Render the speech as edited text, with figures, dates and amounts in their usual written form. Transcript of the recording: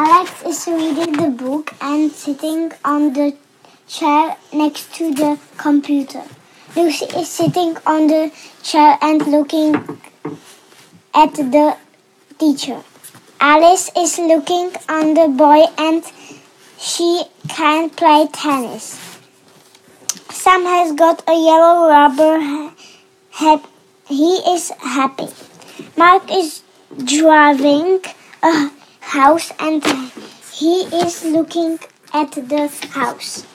Alex is reading the book and sitting on the chair next to the computer. Lucy is sitting on the chair and looking at the teacher. Alice is looking at the boy and she can play tennis. Sam has got a yellow rubber hat. He is happy. Mark is driving a house and he is looking at the house.